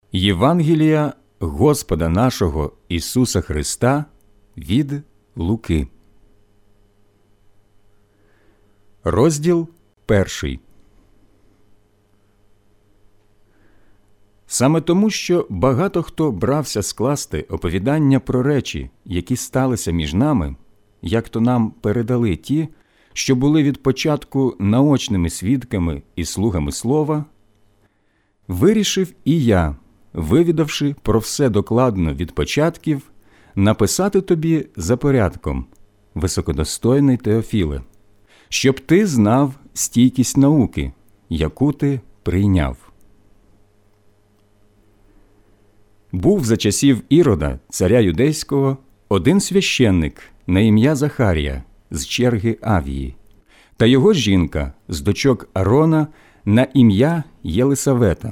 Євангелія Господа нашого Ісуса Христа від Луки. Розділ 1. Саме тому, що багато хто брався скласти оповідання про речі, які сталися між нами, як то нам передали ті, що були від початку наочними свідками і слугами слова, вирішив і я, вивідавши про все докладно від початків, написати тобі за порядком, високодостойний Теофіле, щоб ти знав стійкість науки, яку ти прийняв. Був за часів Ірода, царя юдейського, один священник на ім'я Захарія з черги Авії, та його жінка з дочок Арона на ім'я Єлисавета.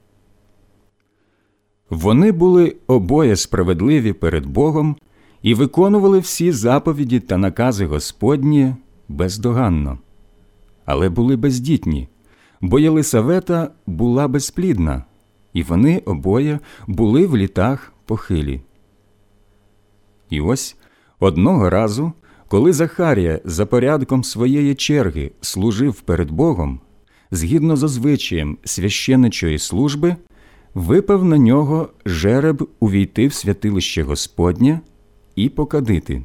Вони були обоє справедливі перед Богом і виконували всі заповіді та накази Господні бездоганно. Але були бездітні, бо Єлисавета була безплідна, і вони обоє були в літах похилі. І ось одного разу, коли Захарія за порядком своєї черги служив перед Богом, згідно з звичаєм священичої служби, випав на нього жереб увійти в святилище Господнє і покадити.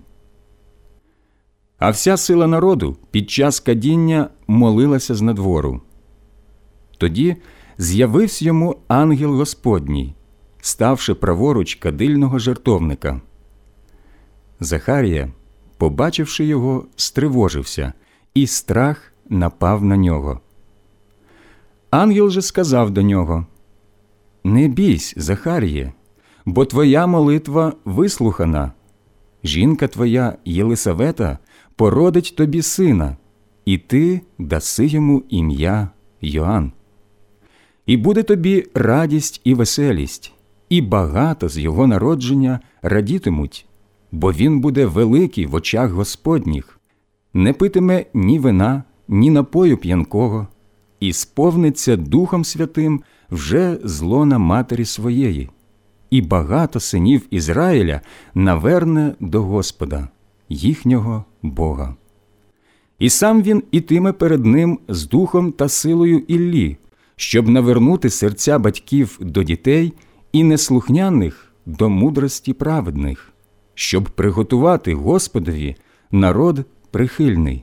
А вся сила народу під час кадіння молилася з надвору. Тоді з'явився йому ангел Господній, ставши праворуч кадильного жертовника. Захарія, побачивши його, стривожився, і страх напав на нього. Ангел же сказав до нього: «Не бійсь, Захаріє, бо твоя молитва вислухана. Жінка твоя Єлисавета породить тобі сина, і ти даси йому ім'я Йоанн. І буде тобі радість і веселість, і багато з його народження радітимуть, бо він буде великий в очах Господніх, не питиме ні вина, ні напою п'янкого, і сповниться Духом Святим вже з лона матері своєї, і багато синів Ізраїля наверне до Господа, їхнього Бога. І сам він ітиме перед ним з духом та силою Іллі, щоб навернути серця батьків до дітей і неслухняних до мудрості праведних, щоб приготувати Господові народ прихильний».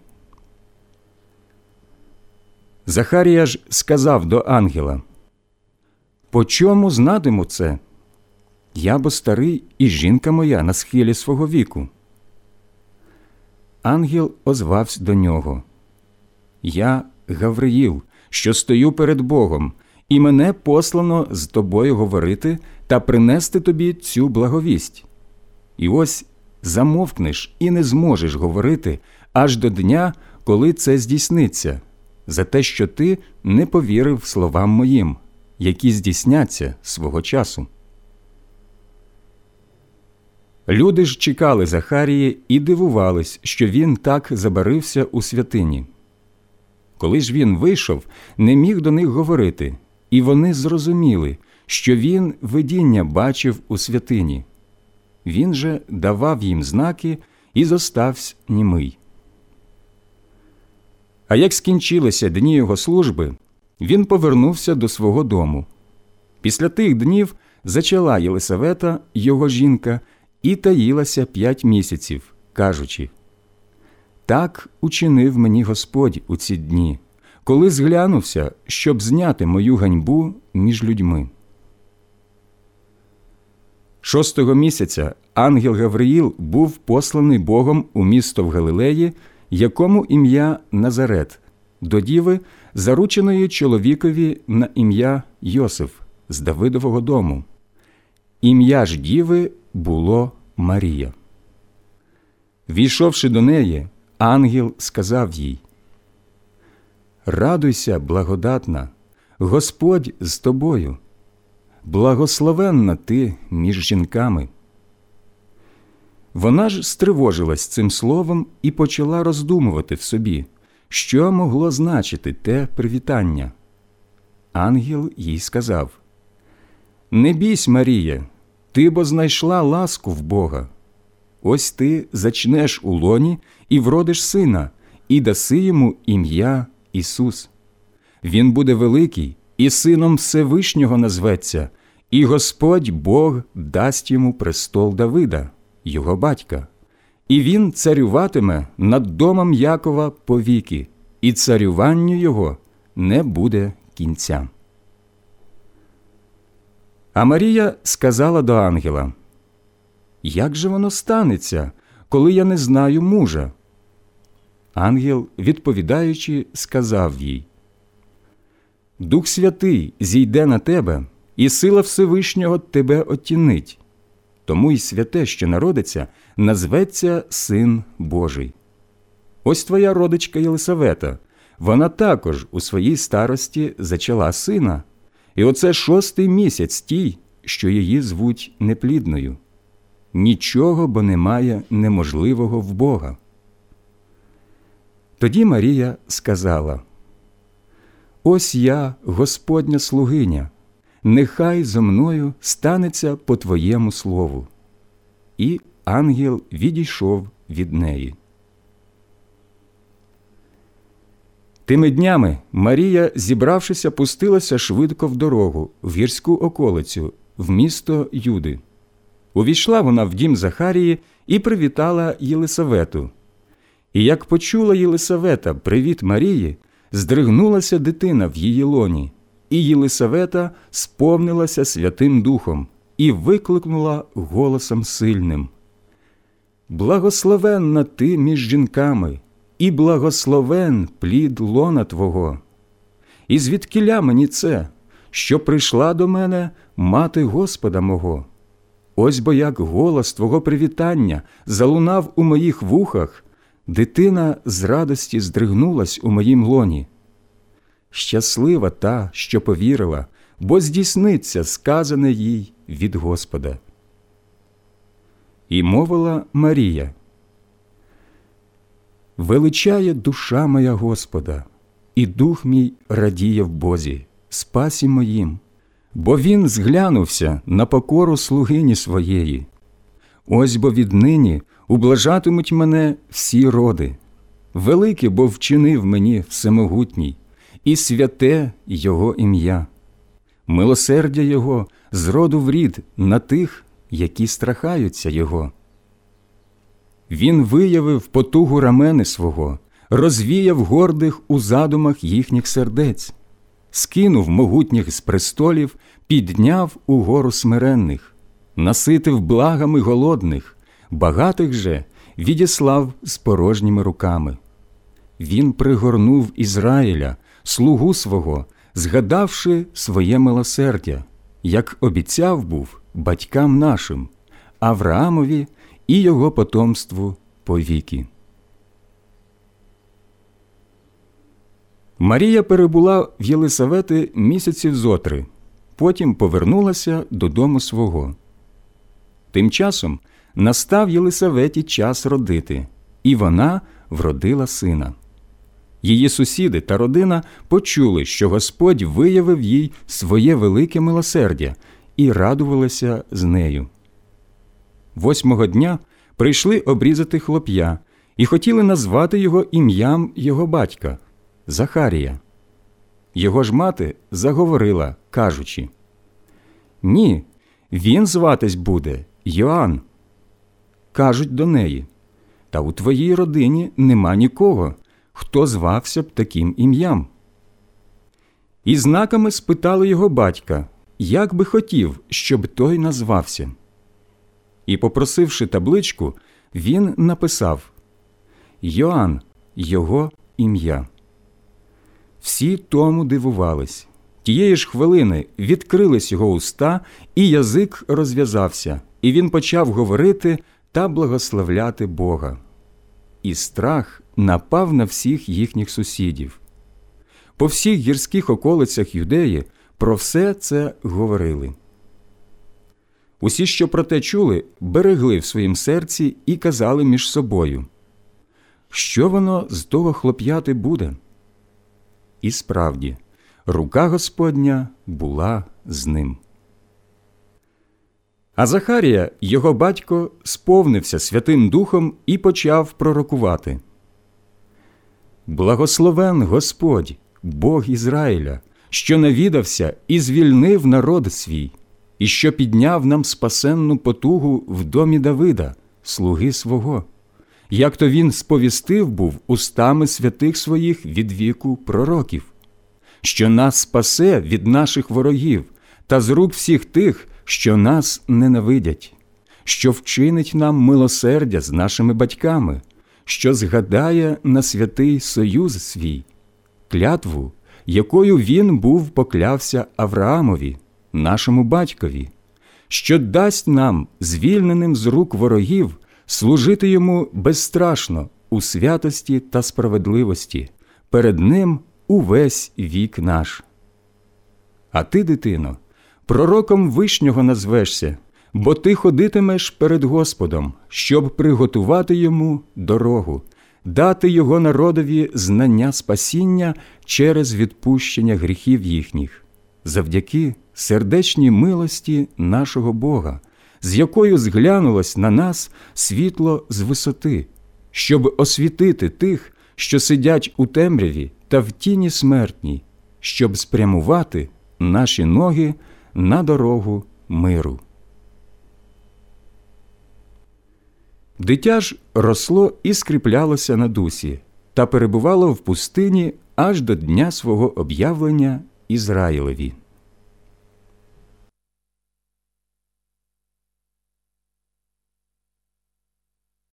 Захарія ж сказав до ангела: «По чому знатиму це? Я бо старий, і жінка моя на схилі свого віку». Ангел озвався до нього: «Я Гавриїл, що стою перед Богом, і мене послано з тобою говорити та принести тобі цю благовість. І ось замовкнеш і не зможеш говорити аж до дня, коли це здійсниться, за те, що ти не повірив словам моїм, які здійсняться свого часу». Люди ж чекали Захарії і дивувались, що він так забарився у святині. Коли ж він вийшов, не міг до них говорити, і вони зрозуміли, що він видіння бачив у святині. Він же давав їм знаки і зостався німий. А як скінчилися дні його служби, він повернувся до свого дому. Після тих днів зачала Єлисавета, його жінка, і таїлася 5 місяців, кажучи: «Так учинив мені Господь у ці дні, коли зглянувся, щоб зняти мою ганьбу між людьми». 6-го місяця ангел Гавриїл був посланий Богом у місто в Галилеї, якому ім'я Назарет, до діви, зарученої чоловікові на ім'я Йосиф з Давидового дому. Ім'я ж діви було Марія. Війшовши до неї, ангел сказав їй: «Радуйся, благодатна, Господь з тобою, благословенна ти між жінками». Вона ж стривожилась цим словом і почала роздумувати в собі, що могло значити те привітання. Ангел їй сказав: «Не бійсь, Марія, ти бо знайшла ласку в Бога. Ось ти зачнеш у лоні і вродиш сина, і даси йому ім'я Ісус. Він буде великий, і сином Всевишнього назветься, і Господь Бог дасть йому престол Давида, його батька. І він царюватиме над домом Якова повіки, і царюванню його не буде кінця». А Марія сказала до ангела: «Як же воно станеться, коли я не знаю мужа?» Ангел, відповідаючи, сказав їй: «Дух Святий зійде на тебе, і сила Всевишнього тебе отінить. Тому й святе, що народиться, назветься Син Божий. Ось твоя родичка Єлисавета, вона також у своїй старості зачала сина, і оце 6-й місяць тій, що її звуть неплідною. Нічого бо немає неможливого в Бога». Тоді Марія сказала: «Ось я, Господня слугиня, нехай зо мною станеться по твоєму слову». І ангел відійшов від неї. Тими днями Марія, зібравшися, пустилася швидко в дорогу, в гірську околицю, в місто Юди. Увійшла вона в дім Захарії і привітала Єлисавету. І як почула Єлисавета привіт Марії, здригнулася дитина в її лоні, і Єлисавета сповнилася Святим Духом і викликнула голосом сильним: «Благословенна ти між жінками, і благословен плід лона твого. І звідкіля мені це, що прийшла до мене мати Господа мого? Ось бо як голос твого привітання залунав у моїх вухах, дитина з радості здригнулась у моїм лоні. Щаслива та, що повірила, бо здійсниться сказане їй від Господа». І мовила Марія: «Величає душа моя Господа, і дух мій радіє в Бозі, спасі моїм, бо він зглянувся на покору слугині своєї. Ось бо віднині ублажатимуть мене всі роди. Велике бо вчинив мені Всемогутній, і святе Його ім'я. Милосердя Його з роду в рід на тих, які страхаються Його. Він виявив потугу рамени свого, розвіяв гордих у задумах їхніх сердець, скинув могутніх з престолів, підняв угору смиренних, наситив благами голодних, багатих же відіслав з порожніми руками. Він пригорнув Ізраїля, слугу свого, згадавши своє милосердя, як обіцяв був батькам нашим, Авраамові і його потомству повіки». Марія перебула в Єлисавети місяців зо 3, потім повернулася додому свого. Тим часом настав Єлисаветі час родити, і вона вродила сина. Її сусіди та родина почули, що Господь виявив їй своє велике милосердя, і радувалися з нею. 8-го дня прийшли обрізати хлоп'я і хотіли назвати його ім'ям його батька – Захарія. Його ж мати заговорила, кажучи: «Ні, він зватись буде Йоанн». Кажуть до неї: «Та у твоїй родині нема нікого, хто звався б таким ім'ям». І знаками спитали його батька, як би хотів, щоб той назвався. І, попросивши табличку, він написав: «Йоанн – його ім'я». Всі тому дивувались. Тієї ж хвилини відкрились його уста, і язик розв'язався, і він почав говорити та благословляти Бога. І страх напав на всіх їхніх сусідів. По всіх гірських околицях Юдеї про все це говорили. Усі, що про те чули, берегли в своїм серці і казали між собою: «Що воно з того хлоп'яти буде?» І справді, рука Господня була з ним. А Захарія, його батько, сповнився Святим Духом і почав пророкувати. «Благословен Господь, Бог Ізраїля, що навідався і звільнив народ свій, і що підняв нам спасенну потугу в домі Давида, слуги свого, як то він сповістив був устами святих своїх від віку пророків, що нас спасе від наших ворогів та з рук всіх тих, що нас ненавидять, що вчинить нам милосердя з нашими батьками, що згадає на святий союз свій, клятву, якою він був поклявся Авраамові, нашому батькові, що дасть нам, звільненим з рук ворогів, служити йому безстрашно у святості та справедливості, перед ним увесь вік наш. А ти, дитино, пророком Вишнього назвешся, бо ти ходитимеш перед Господом, щоб приготувати йому дорогу, дати його народові знання спасіння через відпущення гріхів їхніх, завдяки сердечній милості нашого Бога, з якою зглянулось на нас світло з висоти, щоб освітити тих, що сидять у темряві та в тіні смертній, щоб спрямувати наші ноги на дорогу миру». Дитя ж росло і скріплялося на дусі та перебувало в пустині аж до дня свого об'явлення Ізраїлеві.